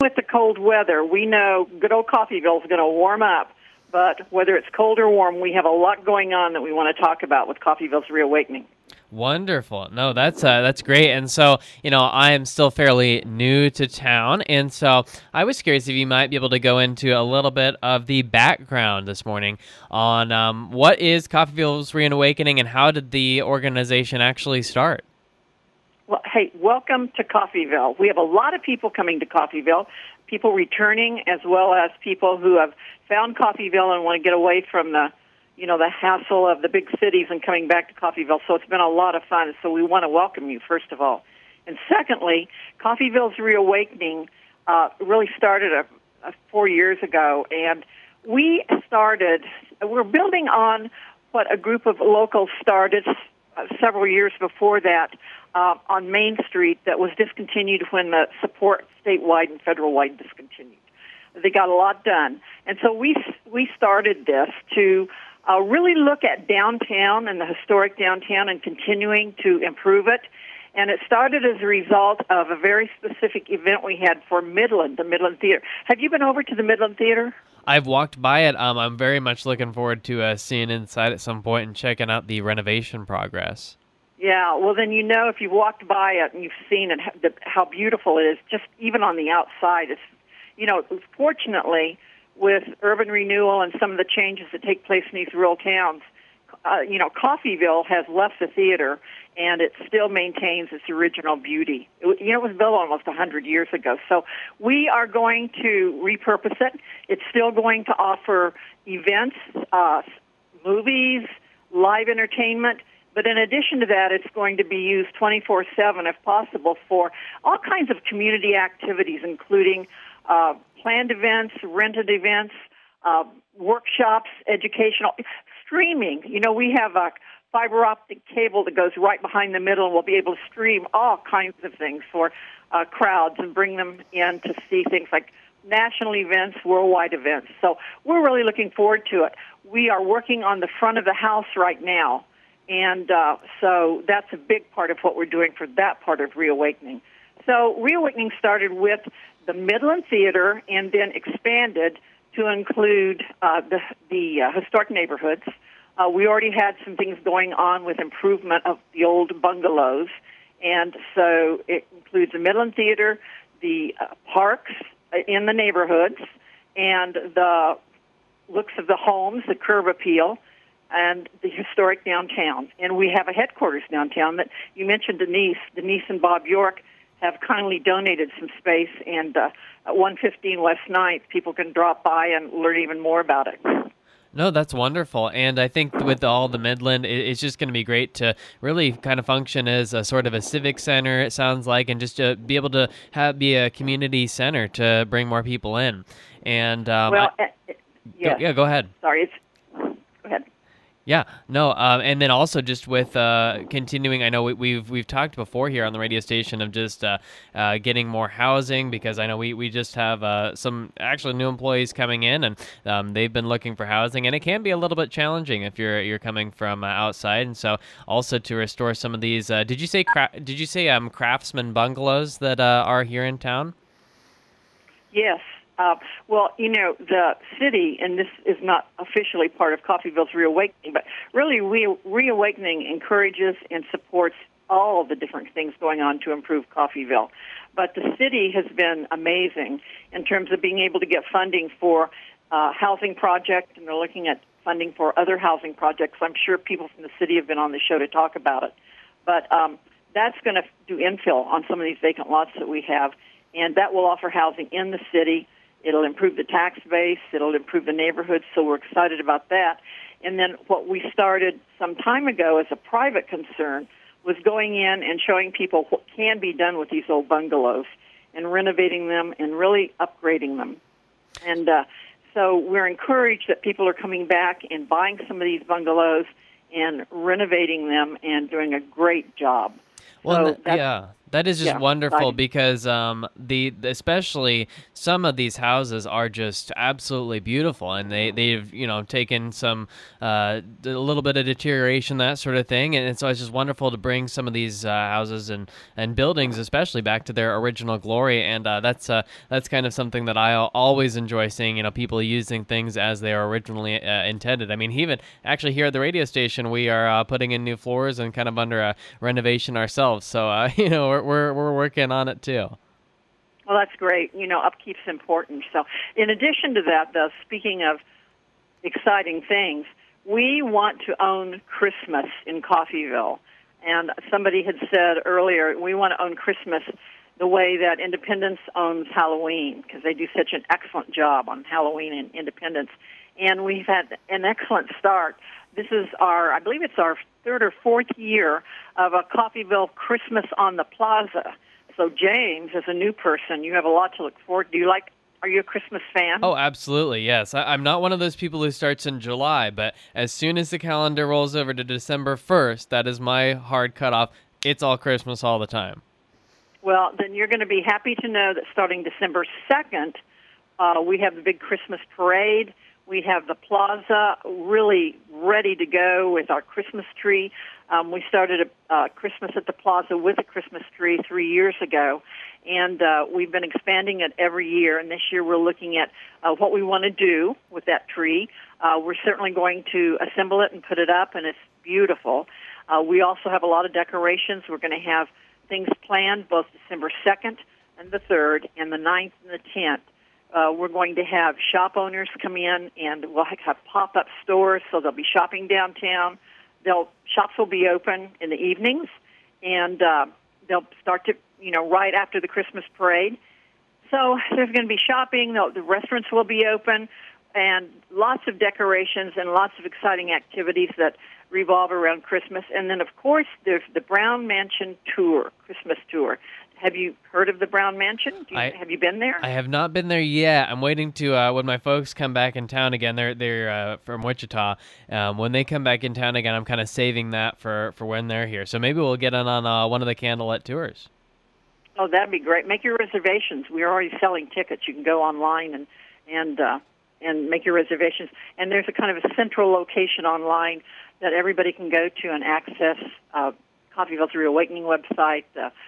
with the cold weather, we know good old Coffeyville is going to warm up. But whether it's cold or warm, we have a lot going on that we want to talk about with Coffeyville's Reawakening. Wonderful. No, that's great. And so, I am still fairly new to town, and so I was curious if you might be able to go into a little bit of the background this morning on what is Coffeyville's Reawakening and how did the organization actually start? Well, hey, welcome to Coffeyville. We have a lot of people coming to Coffeyville, people returning as well as people who have found Coffeyville and want to get away from the hassle of the big cities and coming back to Coffeyville. So it's been a lot of fun. So we want to welcome you, first of all. And secondly, Coffeyville's Reawakening really started 4 years ago. And we're building on what a group of locals started several years before that on Main Street that was discontinued when the support statewide and federal-wide discontinued. They got a lot done. And so we started this to really look at downtown and the historic downtown and continuing to improve it. And it started as a result of a very specific event we had for Midland, the Midland Theater. Have you been over to the Midland Theater? I've walked by it. I'm very much looking forward to seeing inside at some point and checking out the renovation progress. Yeah, well, then if you've walked by it and you've seen it, how beautiful it is, just even on the outside. It's, fortunately, with urban renewal and some of the changes that take place in these rural towns, Coffeyville has left the theater, and it still maintains its original beauty. It was built almost 100 years ago. So we are going to repurpose it. It's still going to offer events, movies, live entertainment. But in addition to that, it's going to be used 24/7, if possible, for all kinds of community activities, including planned events, rented events, workshops, educational, streaming. We have a fiber optic cable that goes right behind the middle, and we'll be able to stream all kinds of things for crowds and bring them in to see things like national events, worldwide events. So we're really looking forward to it. We are working on the front of the house right now. And so that's a big part of what we're doing for that part of Reawakening. So Reawakening started with the Midland Theater and then expanded to include the historic neighborhoods. We already had some things going on with improvement of the old bungalows. And so it includes the Midland Theater, the parks in the neighborhoods, and the looks of the homes, the curb appeal, and the historic downtown. And we have a headquarters downtown that you mentioned, Denise. Denise and Bob York have kindly donated some space, and at 115 West 9th, people can drop by and learn even more about it. No, that's wonderful. And I think with all the Midland, it's just going to be great to really kind of function as a sort of a civic center, it sounds like, and just to be able to be a community center to bring more people in. And yes. Go ahead. Sorry, go ahead. Yeah, no, and then also just with continuing, I know we've talked before here on the radio station of just getting more housing, because I know we just have some actually new employees coming in, and they've been looking for housing, and it can be a little bit challenging if you're coming from outside, and so also to restore some of these. Did you say craftsman bungalows that are here in town? Yes. Well, the city, and this is not officially part of Coffeyville's Reawakening, but really Reawakening encourages and supports all of the different things going on to improve Coffeyville. But the city has been amazing in terms of being able to get funding for housing projects, and they're looking at funding for other housing projects. I'm sure people from the city have been on the show to talk about it. But that's going to do infill on some of these vacant lots that we have, and that will offer housing in the city. It'll improve the tax base. It'll improve the neighborhoods, so we're excited about that. And then what we started some time ago as a private concern was going in and showing people what can be done with these old bungalows and renovating them and really upgrading them. And so we're encouraged that people are coming back and buying some of these bungalows and renovating them and doing a great job. Well, so That is just Yeah, wonderful exciting. because the especially some of these houses are just absolutely beautiful, and they've taken some a little bit of deterioration, that sort of thing, and so it's just wonderful to bring some of these houses and buildings especially back to their original glory, and that's kind of something that I always enjoy seeing. People using things as they are originally intended. I mean, even actually here at the radio station, we are putting in new floors and kind of under a renovation ourselves. So we're working on it too. Well, that's great. Upkeep's important. So, in addition to that, though, speaking of exciting things, we want to own Christmas in Coffeyville. And somebody had said earlier, we want to own Christmas the way that Independence owns Halloween, because they do such an excellent job on Halloween and Independence. And we've had an excellent start. This is I believe it's our third or fourth year of a Coffeyville Christmas on the Plaza. So, James, as a new person, you have a lot to look forward. Are you a Christmas fan? Oh, absolutely, yes. I'm not one of those people who starts in July, but as soon as the calendar rolls over to December 1st, that is my hard cutoff. It's all Christmas all the time. Well, then you're going to be happy to know that starting December 2nd, we have the big Christmas parade. We have the plaza really ready to go with our Christmas tree. We started Christmas at the plaza with a Christmas tree 3 years ago, and we've been expanding it every year. And this year we're looking at what we want to do with that tree. We're certainly going to assemble it and put it up, and it's beautiful. We also have a lot of decorations. We're going to have things planned both December 2nd and the 3rd and the 9th and the 10th. We're going to have shop owners come in, and we'll have pop-up stores, so they'll be shopping downtown. Shops will be open in the evenings, and they'll start to, right after the Christmas parade. So there's going to be shopping. The restaurants will be open, and lots of decorations and lots of exciting activities that revolve around Christmas. And then, of course, there's the Brown Mansion Tour, Christmas Tour. Have you heard of the Brown Mansion? Have you been there? I have not been there yet. I'm waiting to when my folks come back in town again. They're from Wichita. When they come back in town again, I'm kind of saving that for when they're here. So maybe we'll get in on one of the candlelit tours. Oh, that'd be great. Make your reservations. We're already selling tickets. You can go online and make your reservations. And there's a kind of a central location online that everybody can go to and access Coffeyville's Reawakening website,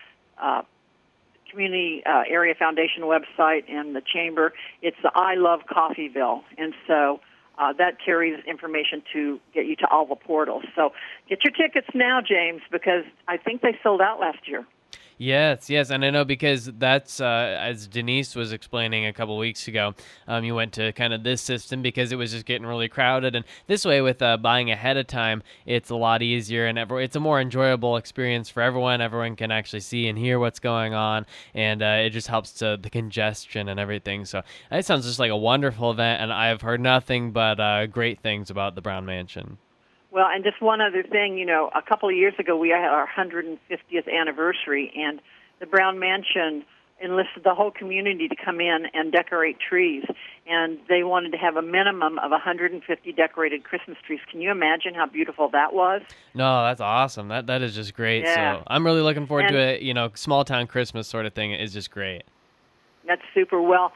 Community Area Foundation website, and the Chamber. It's the I Love Coffeyville, and so that carries information to get you to all the portals. So get your tickets now, James, because I think they sold out last year. Yes, and I know because that's, as Denise was explaining a couple weeks ago, you went to kind of this system because it was just getting really crowded, and this way with buying ahead of time, it's a lot easier, and it's a more enjoyable experience for everyone. Everyone can actually see and hear what's going on, and it just helps to the congestion and everything. So it sounds just like a wonderful event, and I've heard nothing but great things about the Brown Mansion. Well, and just one other thing, a couple of years ago we had our 150th anniversary, and the Brown Mansion enlisted the whole community to come in and decorate trees, and they wanted to have a minimum of 150 decorated Christmas trees. Can you imagine how beautiful that was? No, that's awesome. That is just great. Yeah. So I'm really looking forward to it. Small town Christmas sort of thing is just great. That's super. Well,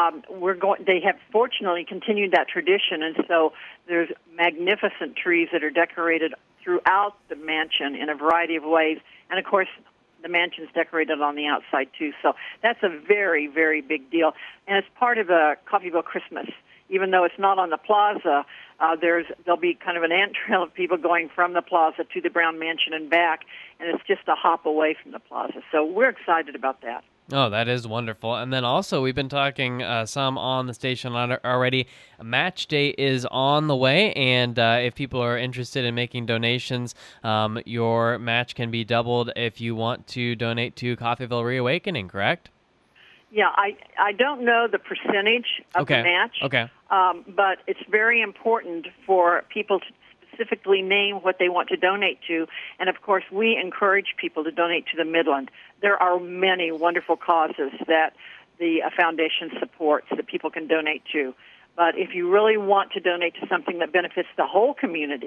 they have fortunately continued that tradition, and so there's magnificent trees that are decorated throughout the mansion in a variety of ways. And of course, the mansion's decorated on the outside too. So that's a very, very big deal. And it's part of a Coffeyville Christmas. Even though it's not on the plaza, there'll be kind of an ant trail of people going from the plaza to the Brown Mansion and back, and it's just a hop away from the plaza. So we're excited about that. Oh, that is wonderful. And then also, we've been talking some on the station already. Match Day is on the way, and if people are interested in making donations, your match can be doubled if you want to donate to Coffeyville Reawakening, correct? Yeah, I don't know the percentage of the match, but it's very important for people to specifically name what they want to donate to. And, of course, we encourage people to donate to the Midland. There are many wonderful causes that the foundation supports that people can donate to. But if you really want to donate to something that benefits the whole community,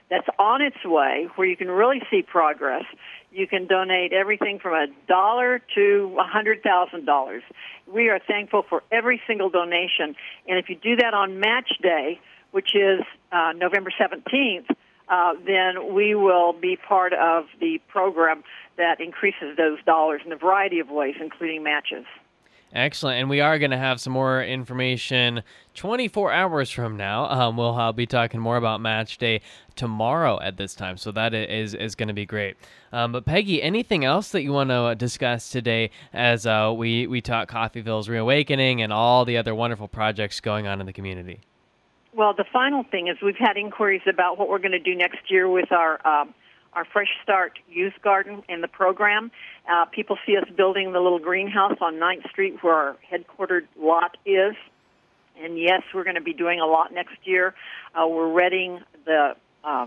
that's on its way, where you can really see progress. You can donate everything from $1 to $100,000. We are thankful for every single donation. And if you do that on Match Day, which is November 17th, then we will be part of the program that increases those dollars in a variety of ways, including matches. Excellent. And we are going to have some more information 24 hours from now. We'll be talking more about Match Day tomorrow at this time. So that is going to be great. But Peggy, anything else that you want to discuss today as we talk Coffeyville's Reawakening and all the other wonderful projects going on in the community? Well, the final thing is we've had inquiries about what we're going to do next year with our Fresh Start Youth Garden in the program. People see us building the little greenhouse on 9th Street where our headquartered lot is. And yes, we're going to be doing a lot next year. We're readying that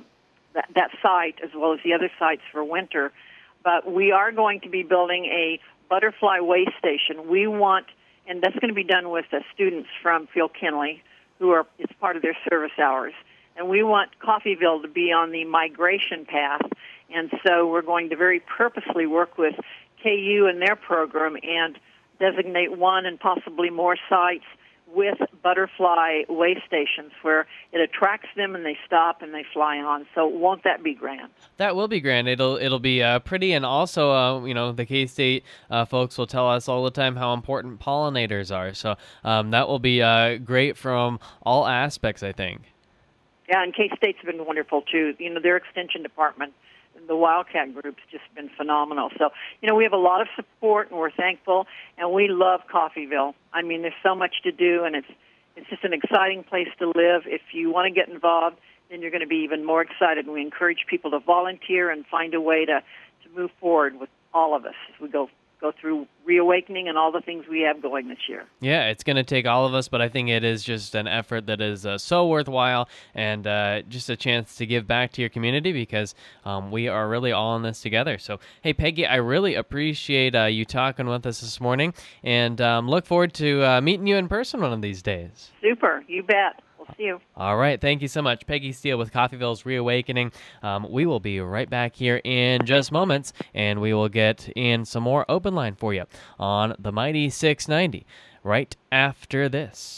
site as well as the other sites for winter. But we are going to be building a butterfly way station. We want, and that's going to be done with the students from Phil Kinley, it's part of their service hours. And we want Coffeyville to be on the migration path. And so we're going to very purposely work with KU and their program and designate one and possibly more sites with butterfly way stations where it attracts them and they stop and they fly on. So won't that be grand? That will be grand. It'll be pretty, and also the K-State folks will tell us all the time how important pollinators are. So that will be great from all aspects, I think. Yeah, and K-State's been wonderful too. Their extension department, the Wildcat Group's just been phenomenal. So, we have a lot of support, and we're thankful, and we love Coffeyville. I mean, there's so much to do, and it's just an exciting place to live. If you want to get involved, then you're going to be even more excited. And we encourage people to volunteer and find a way to move forward with all of us as we go through Reawakening and all the things we have going this year. Yeah, it's going to take all of us, but I think it is just an effort that is so worthwhile, and just a chance to give back to your community because we are really all in this together. So, hey, Peggy, I really appreciate you talking with us this morning, and look forward to meeting you in person one of these days. Super, you bet. We'll see you. All right, thank you so much. Peggy Steele with Coffeyville's Reawakening. We will be right back here in just moments, and we will get in some more open line for you on the Mighty 690 right after this.